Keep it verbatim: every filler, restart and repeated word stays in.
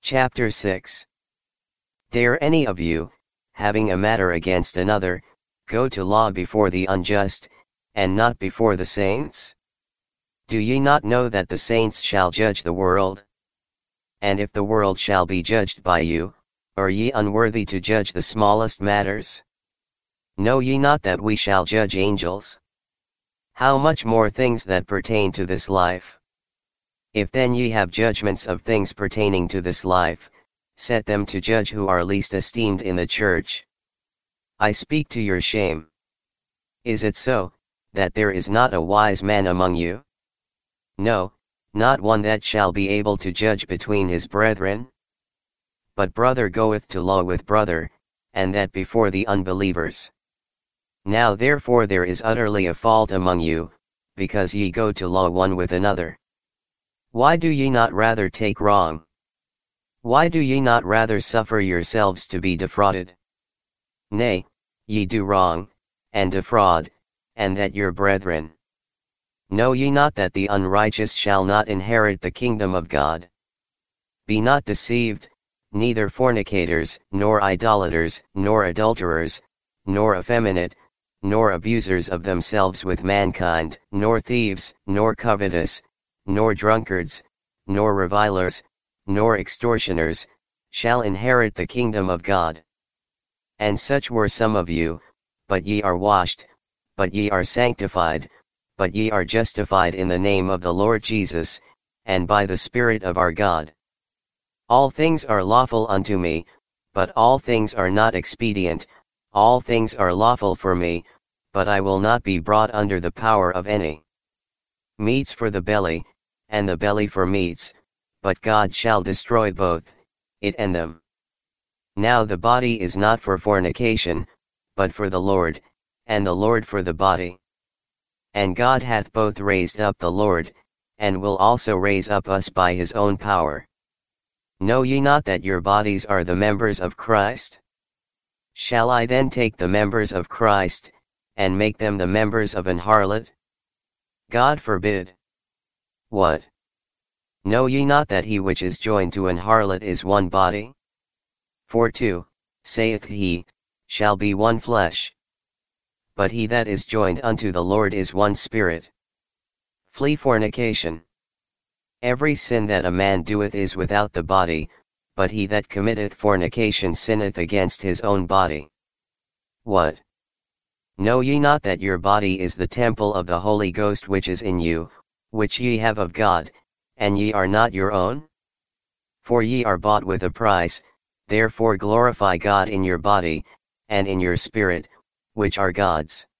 Chapter six. Dare any of you, having a matter against another, go to law before the unjust, and not before the saints? Do ye not know that the saints shall judge the world? And if the world shall be judged by you, are ye unworthy to judge the smallest matters? Know ye not that we shall judge angels? How much more things that pertain to this life? If then ye have judgments of things pertaining to this life, set them to judge who are least esteemed in the church. I speak to your shame. Is it so, that there is not a wise man among you? No, not one that shall be able to judge between his brethren? But brother goeth to law with brother, and that before the unbelievers. Now therefore there is utterly a fault among you, because ye go to law one with another. Why do ye not rather take wrong? Why do ye not rather suffer yourselves to be defrauded? Nay, ye do wrong, and defraud, and that your brethren. Know ye not that the unrighteous shall not inherit the kingdom of God? Be not deceived, neither fornicators, nor idolaters, nor adulterers, nor effeminate, nor abusers of themselves with mankind, nor thieves, nor covetous, nor drunkards, nor revilers, nor extortioners, shall inherit the kingdom of God. And such were some of you, but ye are washed, but ye are sanctified, but ye are justified in the name of the Lord Jesus, and by the Spirit of our God. All things are lawful unto me, but all things are not expedient. All things are lawful for me, but I will not be brought under the power of any. Meats for the belly, and the belly for meats, but God shall destroy both, it and them. Now the body is not for fornication, but for the Lord, and the Lord for the body. And God hath both raised up the Lord, and will also raise up us by his own power. Know ye not that your bodies are the members of Christ? Shall I then take the members of Christ, and make them the members of an harlot? God forbid. What? Know ye not that he which is joined to an harlot is one body? For two, saith he, shall be one flesh. But he that is joined unto the Lord is one spirit. Flee fornication. Every sin that a man doeth is without the body, but he that committeth fornication sinneth against his own body. What? Know ye not that your body is the temple of the Holy Ghost which is in you, which ye have of God, and ye are not your own? For ye are bought with a price, therefore glorify God in your body, and in your spirit, which are God's.